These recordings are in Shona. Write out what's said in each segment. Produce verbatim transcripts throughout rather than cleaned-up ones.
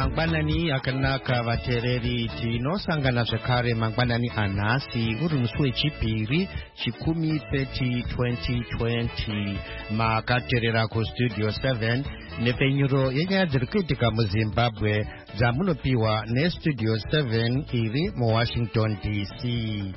mangwanani akanaka vateereri tinosangana zvekare mangwanani anhasi uri musi wechipiri chikumi thirty twenty twenty makateerera kustudio seven nepfenyuro yenyaya dziri kuitika muzimbabwe dzamunopiwa nestudio seven iri muwashington D C.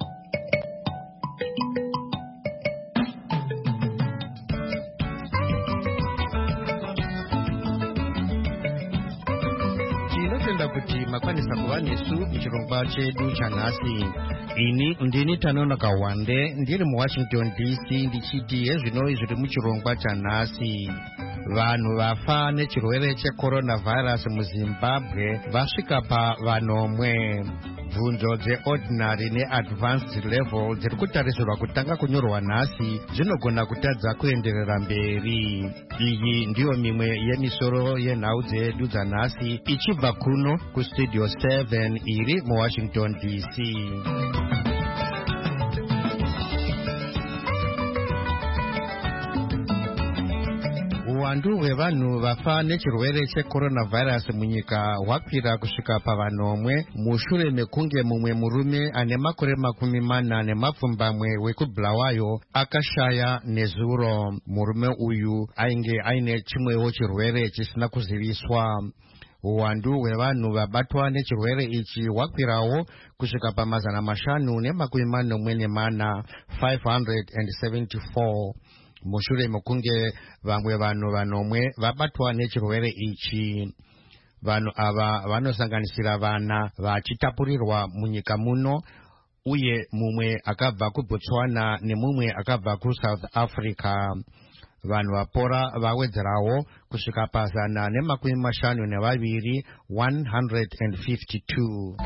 Kuti makwanisa kuva nesu muchirongwa chedu chanhasi. Ini ndini Tanono Kawande ndiri muwashington D C ndichiti hezvino zviri muchirongwa chanhasi. Vanhu vafa nechirwere checoronavirus muzimbabwe vasvika pavanomwe. Bvunzo dzeordinary neadvanced level dziri kutarisirwa kutanga kunyorwa nhasi dzinogona kutadza kuenderera mberi. Iyi ndiyo mimwe yemisoro yenhau dzedu dzanhasi ichibva kuno kustudio seven iri muwashington D C. Uwandu hwevanhu vafa nechirwere checoronavirus munyika hwakwira kusvika pavanomwe mushure mekunge mumwe murume ane makore makumi mana nemapfumbamwe wekubulawayo akashaya nezuro. Murume uyu ainge aine chimwewo chirwere chisina kuziviswa. Uwandu hwevanhu vabatwa nechirwere ichi hwakwirawo kusvika pamazana mashanu nemakumi manomwe nemana five hundred seventy-four. Mushure mekunge vamwe vanhu vanomwe vabatwa nechirwere ichi. Vanhu ava vanosanganisira vana vachitapurirwa munyika muno uye mumwe akabva kuBotswana nemumwe akabva kuSouth Africa. Vanhu vapora vawedzerawo kusvika pazana nemakumi mashanu nevaviri one hundred fifty-two.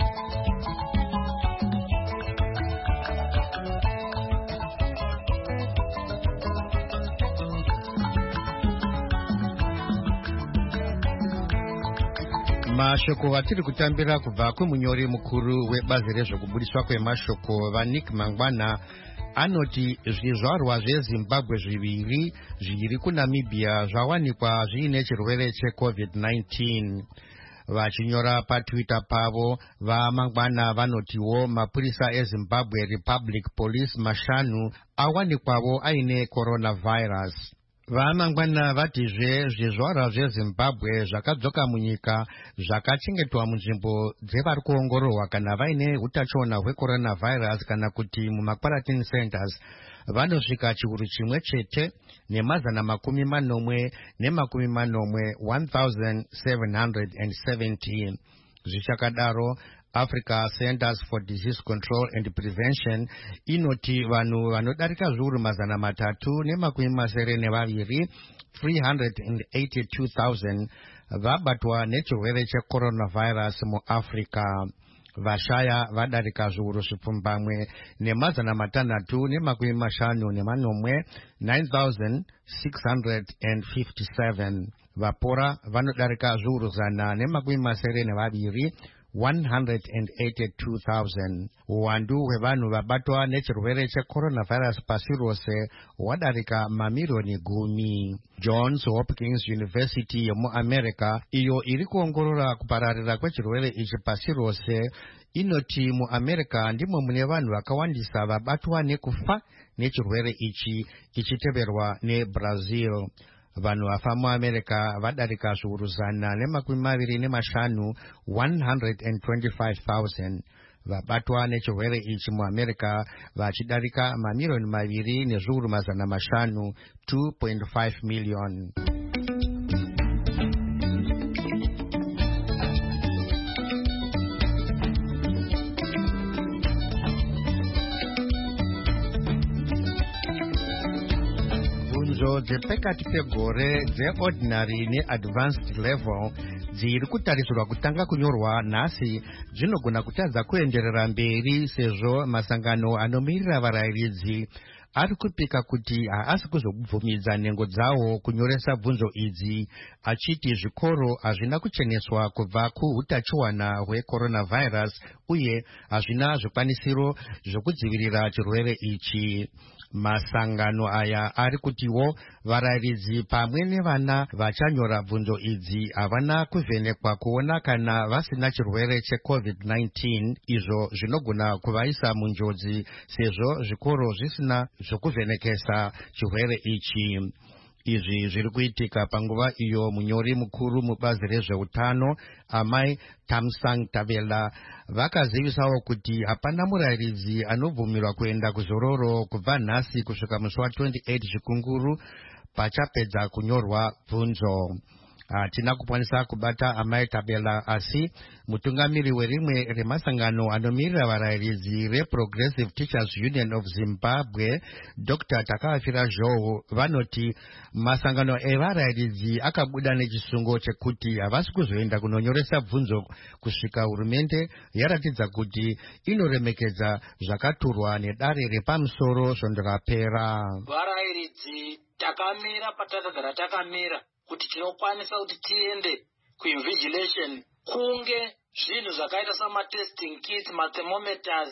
Mashoko vatiri kutambira kubva kumunyori mukuru webazi rezvekubudiswa kwemashoko vaNick Mangwana anoti zvizvarwa zveZimbabwe zviviri zviri kuNamibia zvawanikwa zviine chirwere checovid nineteen. Vachinyora patwitter pavo vaMangwana vanotiwo mapurisa eZimbabwe Republic Police mashanu awanikwawo aine coronavirus. VaMangwana vatizve zvizvarwa zveZimbabwe zvakadzoka munyika zvakachengetwa munzvimbo dzevari kuongororwa kana vaine utachiona hwecoronavirus kana kuti mumaquarantine centers vanosvika chiuru chimwe chete nemazana makumi manomwe nemakumi manomwe one thousand seven hundred seventy. Zvichakadaro Africa Centers for Disease Control and Prevention inoti vanhu vanodarika zviuru mazana matatu nemakumi masere nevaviri three hundred eighty-two thousand vabatwa nechirwere checoronavirus muAfrica. Vashaya vadarika zviuru zvipfumbamwe nemazana matanhatu nemakumi mashanu nemanomwe nine thousand six hundred fifty-seven. Vapora vanodarika zviuru zana nemakumi masere nevaviri one hundred eighty-two thousand. Uwandu hwevanhu vabatwa nechirwere checoronavirus pasi rose hwadarika mamirioni gumi. Johns Hopkins University yemuAmerica iyo iri kuongorora kupararira kwechirwere ichi pasi rose inoti muAmerica ndimo mune vanhu vakawandisa vabatwa nekufa nechirwere ichi ichiteverwa neBrazil. Vanhu vafa muAmerica vadarika zviuru zana nemakumi maviri nemashanu one hundred twenty-five thousand. Vabatwa nechirwere ichi muAmerica vachidarika mamirioni maviri nezviuru mazana mashanu two point five million. Bvunzo dzepakati pegore dzeordinary neadvanced level dziri kutarisirwa kutanga kunyorwa nhasi dzinogona kutadza kuenderera mberi sezvo masangano anomirira varayiridzi ari kupika kuti haasi kuzobvumidza nhengo dzawo kunyoresa bvunzo idzi, achiti zvikoro hazvina kucheneswa kubva kuhutachiwana hwecoronavirus uye hazvina zvikwanisiro zvokudzivirira chirwere ichi. Masangano aya ari kutiwo varayiridzi pamwe nevana vachanyora bvunzo idzi havana kuvhenekwa kuona kana vasina chirwere checovid nineteen, izvo zvinogona kuvaisa munjodzi sezvo zvikoro zvisina zvokuvhenekesa chirwere ichi. Izvi zviri kuitika panguva iyo munyori mukuru mubazi rezveutano amai Tamsang Tabela vakazivisawo kuti hapana murayiridzi anobvumirwa kuenda kuzororo kubva nhasi kusvika musi wa twenty-eight Chikunguru pachapedza kunyorwa bvunzo. Hatina kukwanisa kubata amai Tabela, asi mutungamiri werimwe remasangano anomirira varayiridzi reProgressive Teachers Union of Zimbabwe, Doctor Takafira Joe, vanoti masangano evarayiridzi akabuda nechisungo chekuti havasi kuzoenda kunonyoresa bvunzo kusvika hurumende yaratidza kuti inoremekedza zvakaturwa nedare repamusoro svondo rapera. Varayiridzi takamira patakagara takamira kuti tinokwanisa kuti tiende kuinvigilation kunge zvinhu zvakaita samatesting kits, mathermometers,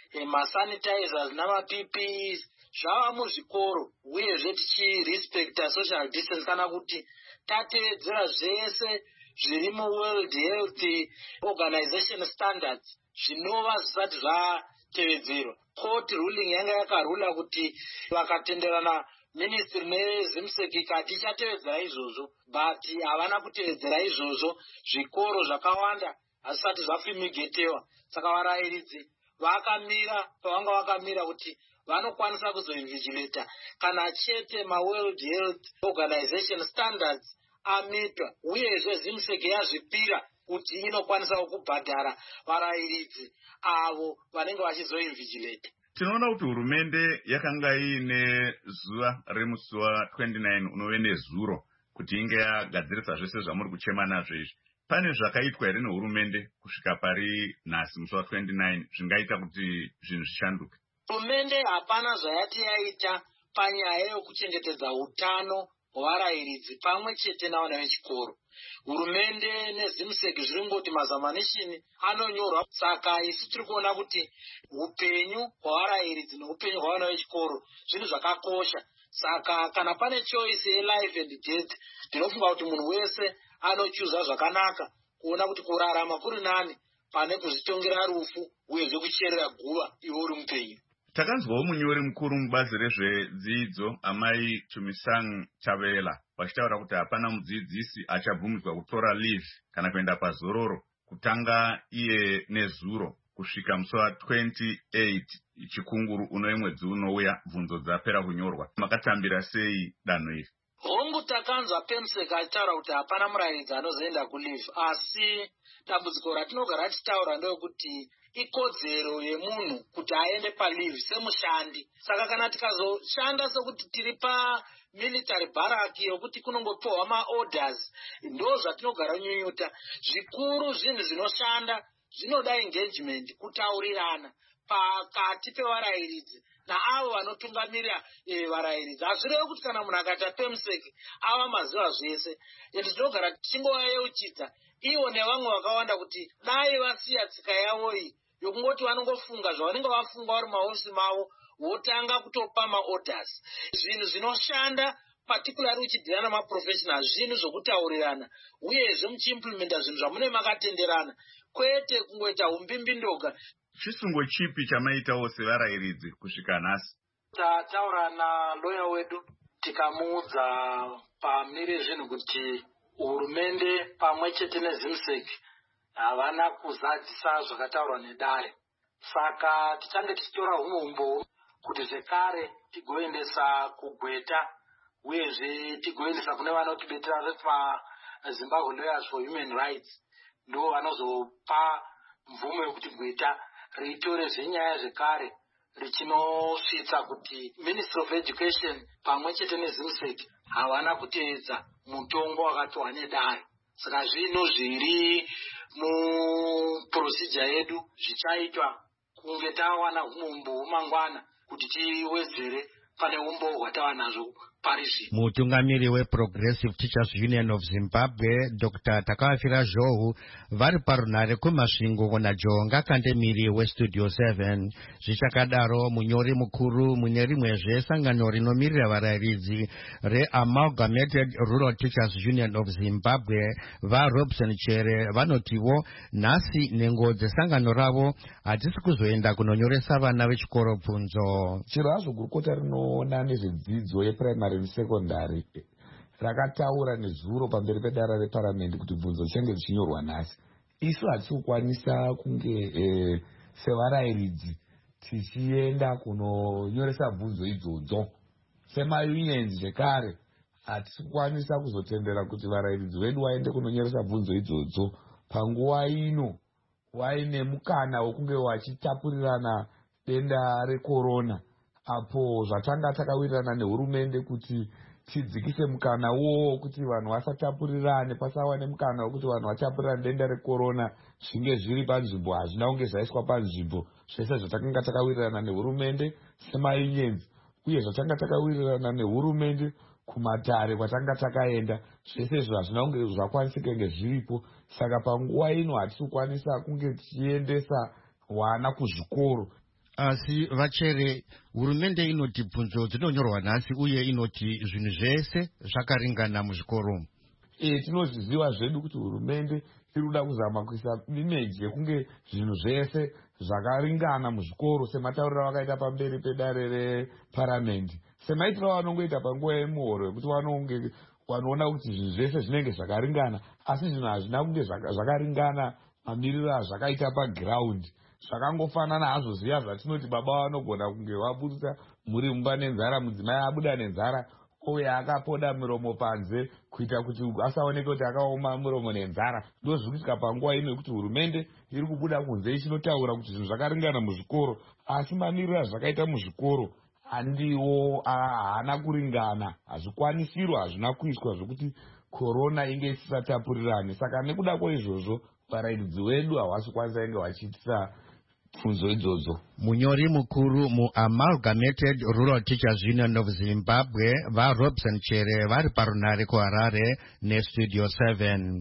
masanitizers nama-P P Es zvava muzvikoro, uyezve tichirespecta social distance kana kuti tateedzera zvese zviri muWorld Health Organization standards zvinova zvisati zvatevedzerwa. Court ruling yanga yakarula kuti vakatenderana ministry nezimseki kati ichatevedzera izvozvo, but havana kutevedzera izvozvo. Zvikoro zvakawanda hazvisati zvafumigetewa, saka varayiridzi vakamira pavanga vakamira kuti vanokwanisa kuzoinvigilata kana chete maWorld Health Organization standards amitwa, uyezve zimseki yazvipira kuti inokwanisa kubhadhara varayiridzi avo vanenge vachizoinvigilata. Tinoona kuti hurumende yakanga ine zuva remusi wa twenty-nine unove nezuro kuti inge yagadzirisa zvese zvamuri kuchema nazvo izvi. Pane zvakaitwa here nehurumende kusvika pari nhasi musi wa twenty-nine zvingaita kuti zvinhu zvishanduke? Hurumende hapana zvayati yaita panyaya yokuchengetedza utano hwevarayiridzi pamwe chete navana vechikoro. Hurumende nezimseki zviringoti mazamanishini anonyorwa, saka isu tiri kuona kuti upenyu hwevarayiridzi neupenyu hwavana vechikoro zvinhu zvakakosha. Saka kana pane choice yelife and death, ndinofunga kuti munhu wese anochuza zvakanaka kuona kuti kurarama kuri nani pane kuzvitongera rufu uyezve kucherera guva iwe uri mupenyu. Takanzwawo munyori mukuru mubazi rezvedzidzo amai Tumisang Chavela vachitaura kuti hapana mudzidzisi achabvumidzwa kutora leave kana kuenda pazororo kutanga iye nezuro kusvika musi wa twenty-eight Chikunguru uno mwedzi unouya bvunzo dzapera kunyorwa. Makatambira sei danho iri? Hongu takanzwa PEMSEC achitaura kuti hapana murayiridzi anozoenda kuleave, asi dambudziko ratinogara tichitaura ndeyokuti ikodzero yemunhu kuti aende paleave semushandi. Saka kana tikazoshanda sokuti tiri pa military barrack yokuti kunongopiwa maorders, ndo zvatinogara nyunyuta. Zvikuru zvinhu zvinoshanda zvinoda engagement, kutaurirana pakati pevarayiridzi naavo vanotungamirira e, varayiridzi. Hazvirevi kuti kana munhu akaita PEMSEC ava mazuva zvese. Ende tinogara tichingovayeuchidza ivo nevamwe vakawanda kuti dai vasiya tsika yavo iyi yokungoti vanongofunga zvavanenge vafunga vari mahofisi mavo votanga kutopa maorders. Zvinhu zvinoshanda particularly uchidhira namaprofessionals zvinhu zvokutaurirana uyezve muchiimplementa zvinhu zvamune makatenderana, kwete kungoita umbimbi ndoga. Chisungo chipi chamaitawo sevarayiridzi kusvika nhasi? Tataura naloya wedu tikamuudza pamire zvinhu kuti hurumende pamwe chete nezimseki havana kuzadzisa zvakataurwa nedare. Saka tichange tichitora umombo kuti zvekare tigoendesa kugweta uyezve tigoendesa kune vanotibetera vepaZimbabwe Lawyers for Human Rights, ndo vanozopa mvumo yekuti gweta riitore zvenyaya zvekare richinosvitsa kuti Ministry of Education pamwe chete nezimseki havana kuteedza mutongo wakatiwa nedare. Saka zvino zviri muprocedure yedu zvichaitwa kunge tawana umombo mangwana kuti tiwedzere pane umbo hwatava nazvo parisi. Mutungamiri weProgressive Teachers Union of Zimbabwe Doctor Takafira Zhou vari parunare kumasvingo naJonga Kandemiri weStudio seven. Zvichakadaro munyori mukuru mune rimwezve sangano rinomirira varayiridzi reAmalgamated Rural Teachers Union of Zimbabwe vaRobson Chere vanotiwo nhasi nhengo dzesangano ravo hadzisi kuzoenda kunonyoresa vana vechikoro bvunzo. Chiro hazvo gurukota rinoona nezvedzidzo yepuraimari nesekondari rakataura nezuro pamberi pedara reparamende kuti bvunzo dzichange dzichinyorwa nhasi. Isu hatisi kukwanisa kunge e, sevarayiridzi tichienda kunonyoresa bvunzo idzodzo. Semayunions zvekare hatisi kukwanisa kuzotendera kuti varayiridzi vedu vaende kunonyoresa bvunzo idzodzo panguva ino waine mukana wokunge wachitapurirana denda rekorona, apo zvatanga takawirirana nehurumende kuti tidzikise mukana uwowo kuti vanhu vasatapurirane, pasawa nemukana wekuti vanhu vatapurirane denda rekorona zvinge zviri panzvimbo, hazvina kunge zvaiswa panzvimbo. Zvese zvatakanga takawirirana nehurumende semayunions uye zvatanga takawirirana nehurumende kumatare kwatanga takaenda, zvese izvo hazvina kunge zvakwanisika kunge zviripo. Saka panguva ino hatisi kukwanisa kunge tichiendesa vana kuzvikoro. Asi vachere hurumende inoti bvunzo dzinonyorwa nhasi uye inoti zvinhu zvese zvakaringana muzvikoro. E, tinozviziva zvedu kuti hurumende iri kuda kuzama kuisa image yekunge zvinhu zvese zvakaringana muzvikoro sematauriro vakaita pamberi pedare reparamende, semaitiro vanongoita panguva yemuhoro yekuti vanonge vanoona kuti zvinhu zvese zvinenge zvakaringana, asi zvinhu hazvina kunge zvakaringana mamiriro azvakaita pagiraundi. Zvakangofanana hazvo ziya zvatinoti baba vanogona kunge vabudisa muri mumba nenzara, mudzimai abuda nenzara uye akapoda miromo panze kuita kuti asaoneke kuti akaoma miromo nenzara. Ndozvirikusvika panguva ino yekuti hurumende iri kubuda kunze ichinotaura kuti zvinhu zvakaringana muzvikoro, asi mamiriro azvakaita muzvikoro handiwo haana kuringana, hazvikwanisiro hazvina kuiswa zvokuti korona inge isisatapurirane. Saka nekuda kwaizvozvo varayiridzi vedu havasi kwanisa inge vachiitisa bvunzo idzodzo. Munyori mukuru muAmalgamated Rural Teachers Union of Zimbabwe vaRobson Chere vari parunare kuHarare neStudio seven.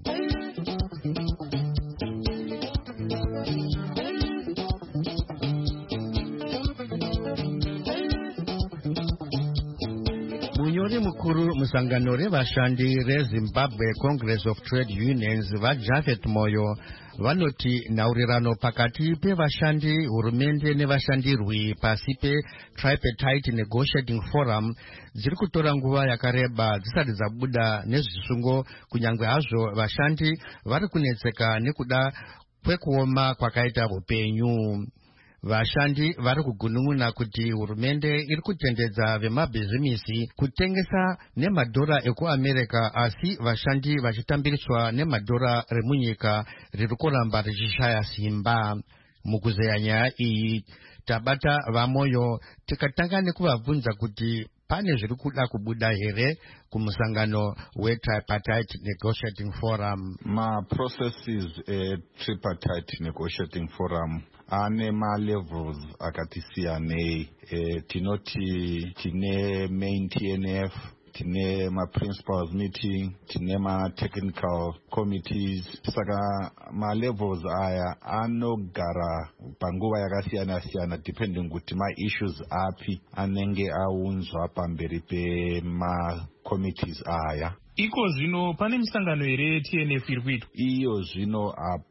Munyori mukuru musangano revashandi reZimbabwe Congress of Trade Unions vaJafet Moyo vanoti nhaurirano pakati pevashandi, hurumende nevashandirwi pasi peTripartite Negotiating Forum dziri kutora nguva yakareba dzisati dzabuda nezvisungo, kunyange hazvo vashandi vari kunetseka nekuda kwekuoma kwakaita upenyu. Vashandi vari kugunun'una kuti hurumende iri kutendedza vemabhizimisi kutengesa nemadhora ekuAmerica, asi vashandi vachitambiriswa nemadhora remunyika riri kuramba richishaya simba. Mukuzeya nyaya iyi tabata vaMoyo tikatanga nekuvabvunza kuti pane zviri kuda kubuda here kumusangano weTripartite Negotiating Forum. Ma processes eTripartite Negotiating Forum ane ma-levels akatisiyanei. E, tinoti tine main T N F, tine ma-principals meeting, tine ma-technical committees. Saka ma-levels aya anogara panguva yakasiyana-siyana depending kuti ma-issues api anenge aunzwa pamberi pema-committees aya. Iko zvino pane misangano here T N F iri kuitwa? Iyo zvino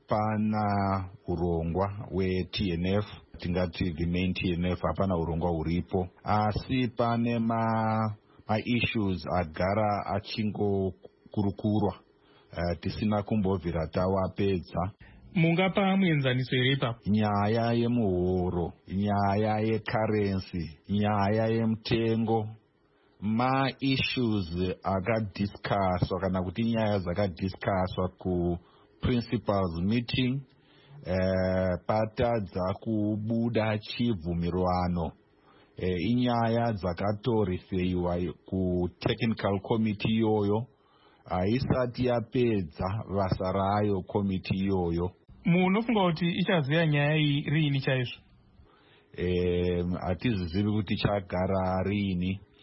hapana urongwa we-T N F, tingati the main T N F hapana urongwa uripo, asi pane ma ma-issues agara achingokurukurwa uh, tisina kumbobvira tawapedza. Mungapa muenzaniso here ipapo? Nyaya yemuhoro, nyaya yecurrency, nyaya yemutengo, ma-issues akadiscusswa kana kuti nyaya dzakadiscusswa ku-principals meeting, uh, patadza kubuda chibvumirwano. E, inyaya dzakatorifeiwa ku-technical committee iyoyo, haisati yapedza basa rayo committee iyoyo. Munofunga kuti ichaziva nyaya iyi riini chaizvo? E, hatizivi kuti chagara riini.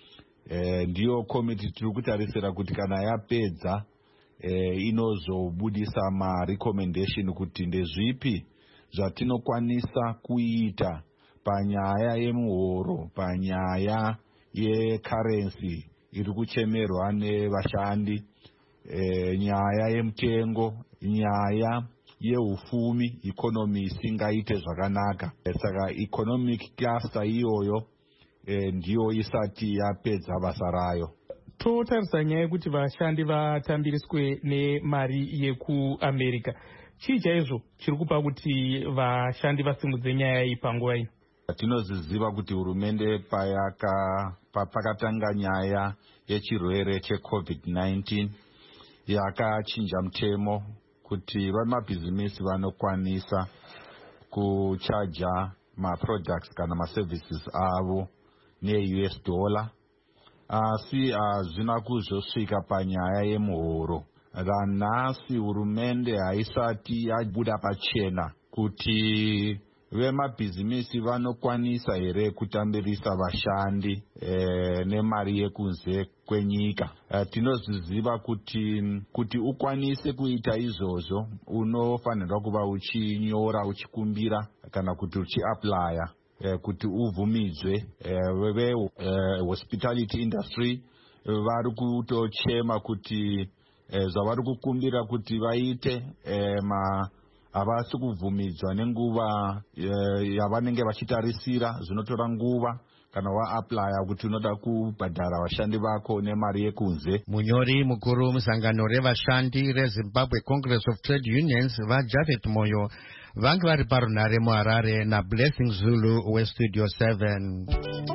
e, ndiyo komiti tiri kutarisira kuti kana yapedza e, inozobudisa marecommendation kuti ndezvipi zvatinokwanisa kuita panyaya yemuhoro, panyaya yecurrency iri kuchemerwa nevashandi, e, nyaya yemutengo, nyaya yeufumi, economy isingaite zvakanaka. E, saka economic cluster iyoyo e, ndiyo isati yapedza basa rayo. Totarisa nyaya yekuti vashandi vatambiriswe nemari yekuAmerica. Chii chaizvo chiri kupa kuti vashandi vasimudze nyaya iyi panguva ino? Tinoziziva kuti hurumende payaka pakatanga nyaya yechirwere checovid nineteen yakachinja mutemo kuti vamabhizimisi vanokwanisa kuchaja maproducts kana maservices avo ne-U S dollar, asi hazvina kuzosvika panyaya yemuhoro. Ranhasi hurumende haisati yabuda pachena kuti vemabhizimisi vanokwanisa here kutambirisa vashandi e, nemari yekunze kwenyika. E, tinozviziva kuti kuti ukwanise kuita izvozvo unofanirwa kuva uchinyora, uchikumbira kana kuti uchiaplya e, kuti ubvumidzwe. E, veve e, hospitality industry vari kutochema kuti e, zvavari kukumbira kuti vaite e, ma havasi kubvumidzwa nenguva e, yavanenge vachitarisira. Zvinotora nguva kana waaplya kuti unoda kubhadhara vashandi vako nemari yekunze. Munyori mukuru musangano revashandi reZimbabwe Congress of Trade Unions vaJafet Moyo vange vari parunhare muHarare naBlessing Zulu weStudio seven.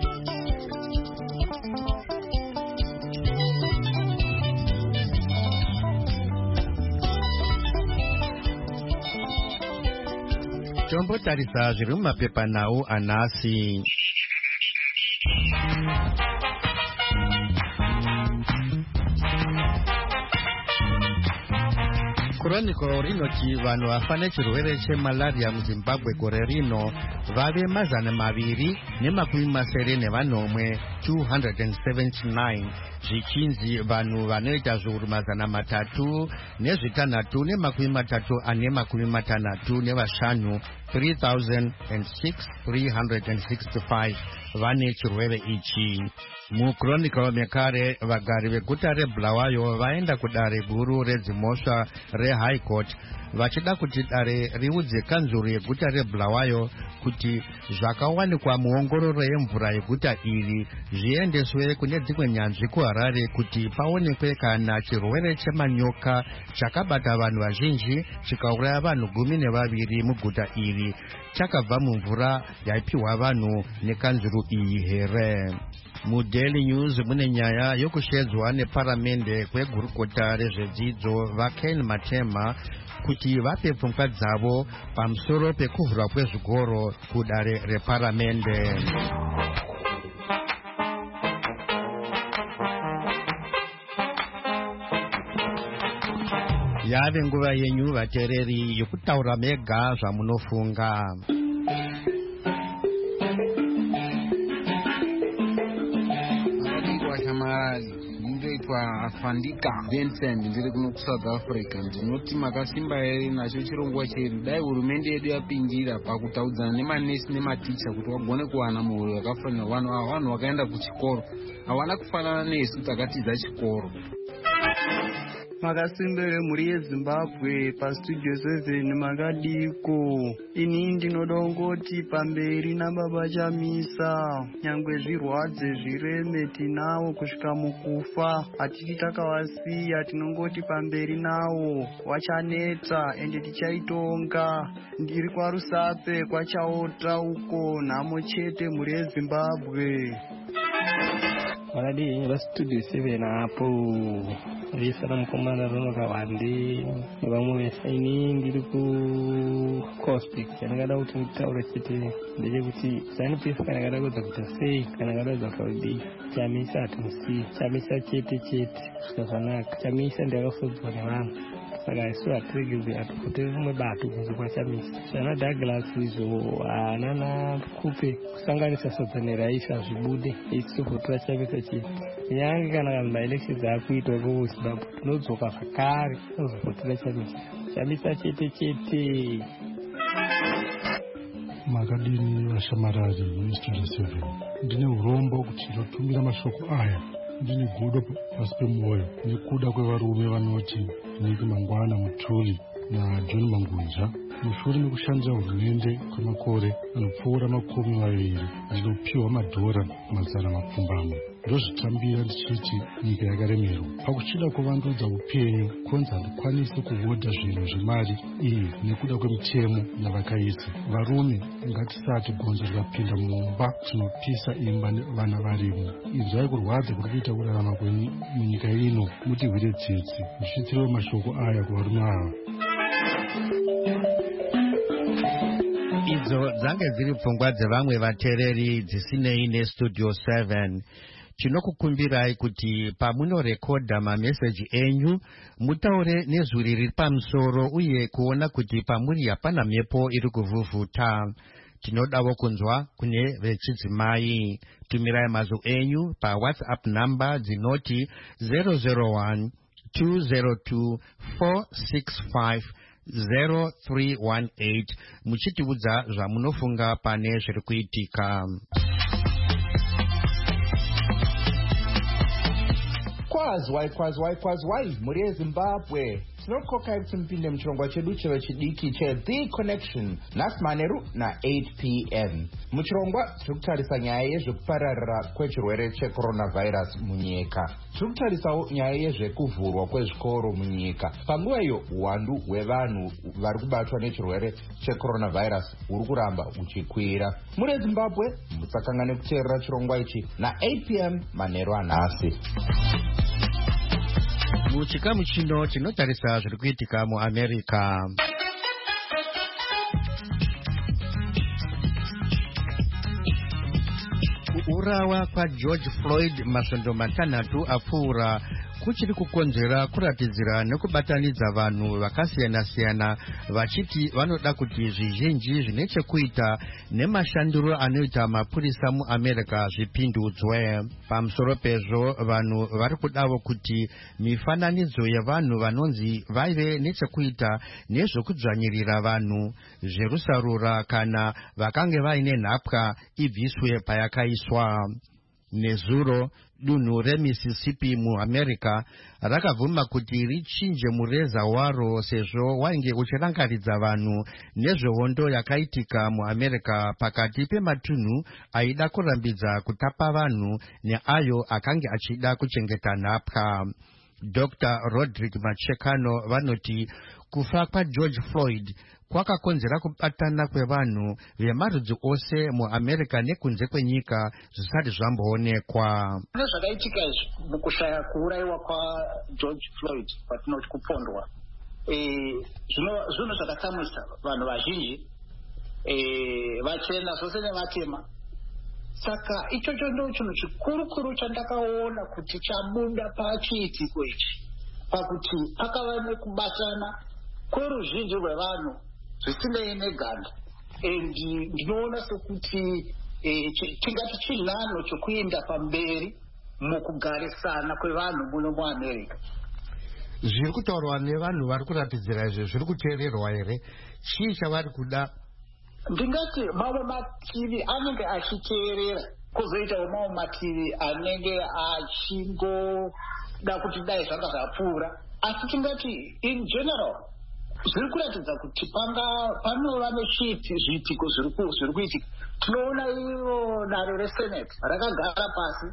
Tombotarisa zviri mumapepanhau anhasi. Chronicle rinoti vanhu vafa nechirwere chemalaria muZimbabwe gore rino vave mazana maviri nemakumi masere nevanomwe two hundred seventy-nine, zvichinzi vanhu vanoita zviuru mazana matatu nezvitanhatu nemakumi matatu ane makumi matanhatu nevashanu three thousand six three hundred sixty-five vane chirwere ichi. MuChronicle mekare vagari veguta reBulawayo vaenda kudare guru redzimhosva reHigh Court vachida kuti dare riudze kanzuru yeguta reBulawayo kuti zvakawanikwa muongororo yemvura yeguta iri zviendeswe kune dzimwe nyanzvi kuHarare kuti paonekwe kana chirwere chemanyoka chakabata vanhu vazhinji chikauraya vanhu gumi nevaviri muguta iri chakabva mumvura yaipiwa vanhu nekanzuru iyi here. MuDaily News mune nyaya yokushedzwa neparamende kwegurukota rezvedzidzo vaKen Matema kuti vape pfungwa dzavo pamusoro pekuvhurwa kwezvikoro kudare reparamende. Yave nguva yenyu vateereri yokutaura mega zvamunofunga. Ndinoitwa Afandika Vincent, ndiri kuno kuSouth Africa. Ndinoti makasimba here nacho chirongwa chedu. Dai hurumende yedu yapindira pakutaudzana nemanesi nematicha kuti vagone kuwana muhoro yakafanira vanhu ava. Vanhu vakaenda kuchikoro havana kufanana nesu takatiza chikoro. Makasimbere muri yeZimbabwe paStudio seven makadiko. Ini ndinodongoti pamberi nababa Chamisa, nyangwe zvirwadze zvireme tinawo kusvika mukufa, hatiti takavasiya, tinongoti pamberi nawo wachaneta ende tichaitonga. Ndiri kwaRusape kwachaota uko, nhamo chete muri yeZimbabwe. Wakadi vaStudio seven apo visa mukomana ronoka wandi vamwe vesaini ndiri kuCospic. Ndakada kuti nditaure chete ndechekuti ZANU-PF kana kadakudza kuita sei kana kadadza kuti Chamisa hatimusii, Chamisa chete chete zvakanaka. Chamisa ndakafudzwa nevanhu saka isu hatirege hatipotere rimwe bato kunze kwachamisa shana Douglas izvo hanana kupe kusanganisa sodzaneraisi hazvibude ichisofotora chamisa chete kunyange kana kana maelections akuitwa kuzimbabwe tinodzoka zvakare tozofotora chamisa chamisa chete chete. Makadini vashamarari mustudio seven ndine urombo kuti ndotumira mashoko aya ndine gudo pasi pemwoyo nekuda kwevarume vanoti Nick Mangwana Mutuli naJohn Mangunja mushure mekushandira hurumende kwemakore anopfuura makumi maviri ndinopiwa madhora mazana mapfumbamwe ndozvitambira ndichiti nyika yakaremerwa pakuchida kuvandudza upenyu konzi handikwanisi kuhodha zvinhu zvemari iyi nekuda kwemitemo yavakaisa. Varume ngatisati gonzo rikapinda mumba tinopisa imba vana varimo. Inzwai kurwadza kuri kuita kurarama kwenyika ino mutirwire tsitsi. Ndichitirewo mashoko aya kuvarume ava. Idzo dzange dziri pfungwa dzevamwe vateereri dzisinei nestudio seven. Tinokukumbirai kuti pamunorekodha mameseji enyu mutaure nezwi riri pamusoro uye kuona kuti pamuri hapana mhepo iri kuvhuvhuta. Tinodawo kunzwa kune vechidzimai. Tumirai mazwi enyu paWhatsApp namba dzinoti zero zero one two zero two four six five zero three one eight muchitiudza zvamunofunga pane zviri kuitika. Kwazwai kwazwai kwazwai muri yeZimbabwe tinokokai kuti mupinde muchirongwa chedu chero chidiki cheThe Connection nhasi manheru na eight p m. Muchirongwa tiri kutarisa nyaya yezvekupararira kwechirwere checoronavirus munyika. Tiri kutarisawo nyaya yezvekuvhurwa kwezvikoro munyika. Panguva iyo uwandu hwevanhu vari kubatwa nechirwere checoronavirus huri kuramba huchikwira. Muri yeZimbabwe musakangane kuteerera chirongwa ichi na eight p m manheru anhasi. Muchikamu chino tinotarisa zviri kuitika muAmerica. Kuurawa kwaGeorge Floyd masvondo matanhatu apfuura kuchiri kukonzera kuratidzira nekubatanidza vanhu vakasiyana-siyana vachiti vanoda kuti zvizhinji zvine chekuita nemashandiro anoita mapurisa muAmerica zvipindudzwe. Pamusoro pezvo vanhu vari kudawo kuti mifananidzo yevanhu vanonzi vaive nechekuita nezvokudzvanyirira vanhu, zverusarura kana vakange vaine nhapwa ibviswe payakaiswa. Nezuro dunhu reMississippi muAmerica rakabvuma kuti richinje mureza waro sezvo wainge uchirangaridza vanhu nezvehondo yakaitika muAmerica pakati pematunhu aida kurambidza kutapa vanhu neayo akange achida kuchengeta nhapwa. Doctor Roderick Machekano vanoti kufa kwaGeorge Floyd kwakakonzera kubatana kwevanhu vemarudzi ose muAmerica nekunze kwenyika zvisati zvamboonekwa. Zvakaitika mukushaya kuurayiwa kwaGeorge Floyd kwatinoti kupondwa zvinhu zvakatsamwisa vanhu vazhinji vachena zvose nevatema. Saka ichocho ndo chinhu chikuru-kuru chandakaona kuti chabuda pachiitiko ichi, pakuti pakava nekubatana kweruzhinji rwevanhu zvisinei neganda. Ndinoona sekuti tingati chinhano chokuenda pamberi mukugarisana kwevanhu muno muAmerica. Zviri kutaurwa nevanhu vari kuratidzira izvo zviri kuteererwa here? Chii chavari kuda? Ndingati mamwe mativi anenge achiteerera, kwozoitawo mamwe mativi anenge achingoda kuti dai zvanga zvapfuura. Asi tingati in general zviri kuratidza kuti panova nezviitiko zviri kuitika. Tinoona iro dare reSenate rakagara pasi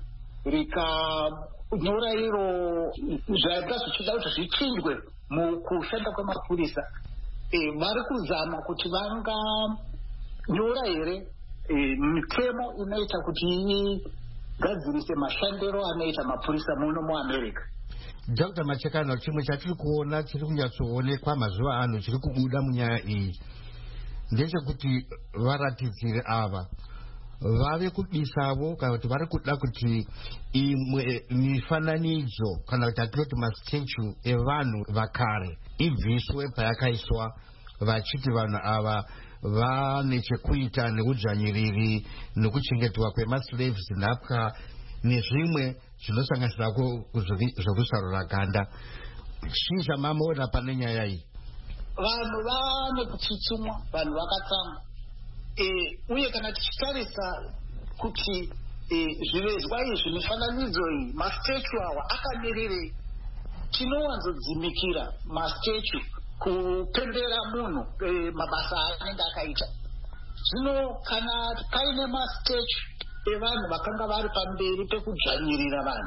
rikanyora iro zvaita zvichida kuti zvichinjwe mukushanda kwemapurisa. Vari kuzama kuti vanganyora here mitemo inoita kuti igadzirise mashandiro anoita mapurisa muno muAmerica. Doctor Machekano, chimwe chatiri kuona chiri kunyatsoonekwa mazuva ano chiri kubuda munyaya iyi ndechekuti varatidziri ava vave kubisavo kana kuti vari kuda kuti imwe mifananidzo kana kuti atinoti mastatue evanhu vakare ibviswe payakaiswa, vachiti vanhu ava vane chekuita neudzvanyiriri nekuchengetwa kwemaslaves, nhapwa nezvimwe zvinosanganisirako zvokusarura ganda. Chii zvamaona pane nyaya iyi? Vanhu vane kutsutsumwa, vanhu vakatsamwa. E, uye kana tichitarisa kuti e, zvivezwa izvi, mifananidzo iyi, mastatue awa akamirire, tinowanzodzimikira mastatue kupembera munhu e, mabasa anenge akaita. Zvino kana paine mastatue evanhu vakanga vari pamberi pekudzvanyirira vanhu,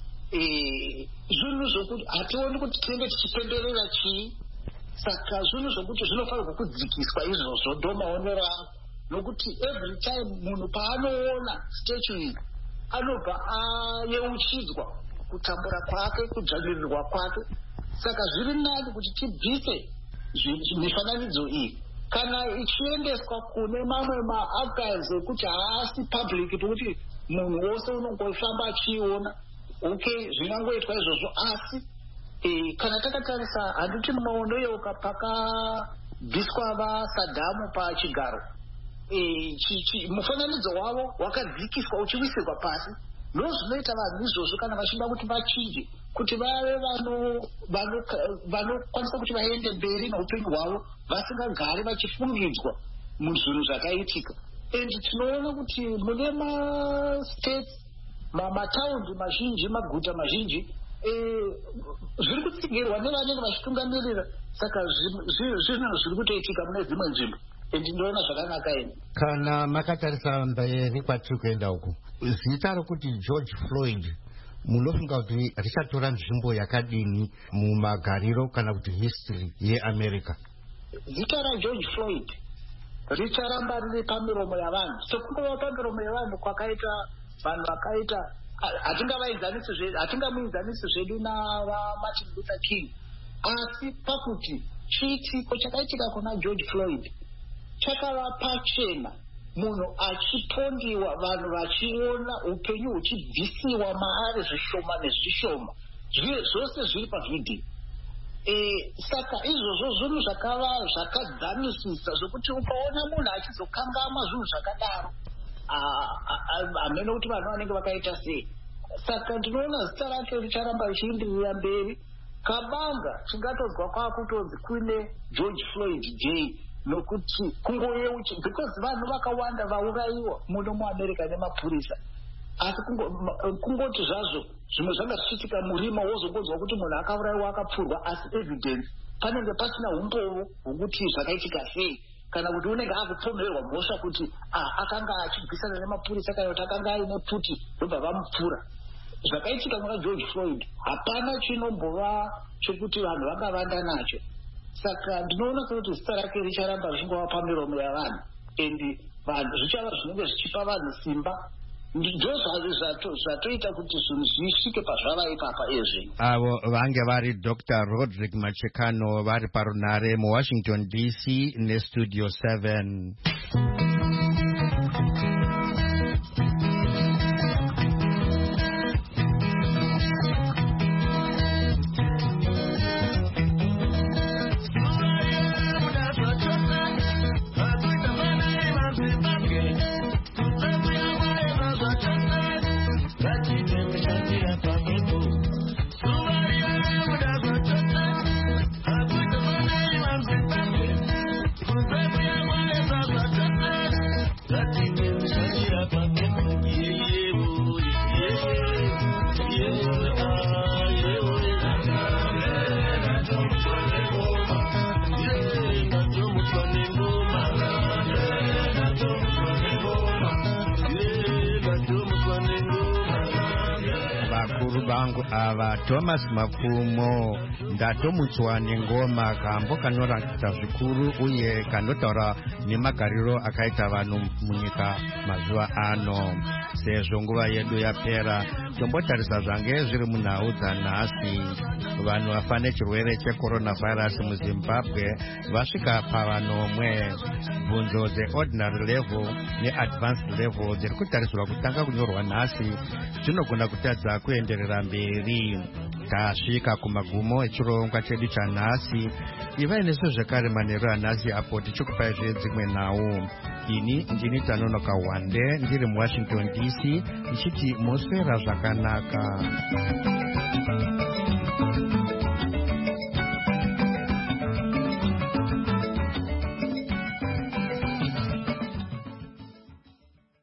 e, zvinhu zvokuti hationi kuti tinenge tichipemberera chii. Saka zvinhu zvokuti zvinofanirwa kudzikiswa izvozvo, ndo maonero angu. Nokuti every time munhu paanoona statue iyi anobva ayeuchidzwa kutambura kwake, kudzvanyirirwa kwake. Saka zviri nani kuti tibvise mifananidzo iyi kana ichiendeswa kune mamwe maarchives ekuti haasi public, tokuti munhu wose unongofamba achiiona. Okay, zvingangoitwa izvozvo, asi e, kana takatarisa handiti mumaondoyeuka pakabviswa vasadhamu pachigaro, e, mufananidzo wavo wakadzikiswa uchiwisirwa pasi. Ndo zvinoita vanhu izvozvo kana vachida kuti vachinje, kuti vave vanokwanisa kuti vaende mberi neupenyu hwavo vasingagari vachifungidzwa muzvinhu zvakaitika. And tinoona kuti mune mastates, mataundi mazhinji, maguta mazhinji, zviri kutsigirwa nevanenge vachitungamirira. Saka zvinhu zviri kutoitika mune dzimwe nzvimbo, ndinoona zvakanaka ine. Kana makatarisa mberi kwatiri kuenda uku, zita rokuti George Floyd munofunga kuti richatora nzvimbo yakadini mumagariro kana kuti history yeAmerica? Zita raGeorge Floyd richaramba riri pamiromo yavanhu, sekungova pamiromo yavanhu kwakaita vanhu vakaita, hatingamuenzanisi zvedu navaMartin Luther King, asi pakuti chiitiko chakaitika kuna George Floyd chakava pachena, munhu achipondiwa, vanhu vachiona upenyu huchibvisiwa maari zvishoma nezvishoma, zvose zviri pavhidhiyo. E, saka izvozvo zvinhu zvakava zvakadzanisisa zvokuti ukaona munhu achizokangama zvinhu zvakadaro, hamene kuti vanhu vanenge vakaita sei. Saka ndinoona zita racho richaramba richiindirira mberi. Kabanga chingatozwa kwakutonzi kune George Floyd Day, nokuti kungoyeuchi, because vanhu vakawanda vaurayiwa muno muAmerica nemapurisa. Asi kungoti zvazvo zvimwe zvanga zvichiitika murima, wozongodzwa kuti munhu akaurayiwa akapfurwa, asi evidence panenge pasina umbovo hwokuti zvakaitika sei, kana kuti unenge akupomerwa mhosva kuti akanga achibvisana nemapurisa kana kuti akanga aine pfuti ndobva vamupfura. Zvakaitika kuna George Floyd hapana chinombova chekuti vanhu vakavanda nacho. Saka ndinoona kuti zita rake richaramba richingova pamiromo yavanhu, and vanhu zvichava zvinenge zvichipa vanhu simba. Ndo zvatoita kuti zvinhu zvisvike pazvava ipapa izvi. Avo vange vari Doctor Roderick Machekano vari parunare muWashington D C neStudio seven. vangu ava Thomas Mapfumo ndatomutswa nengoma kambo kanorangidza zvikuru uye kanotaura nemagariro akaita vanhu munyika mazuva ano. Sezvo nguva yedu yapera, tombotarisa zvange zviri munhau dzanhasi. Vanhu vafa nechirwere checoronavirus muZimbabwe vasvika pavanomwe. Bvunzo dzeordinary level neadvanced level dziri kutarisirwa kutanga kunyorwa nhasi dzinogona kutadza kuenderera mberi. Tasvika kumagumo echirongwa chedu chanhasi. Ivai nesu zvekare manheru anhasi apo tichikupai zvedzimwe nhau. Ini ndini Tanonoka Wande ndiri muWashington D C ndichiti moswera zvakanaka.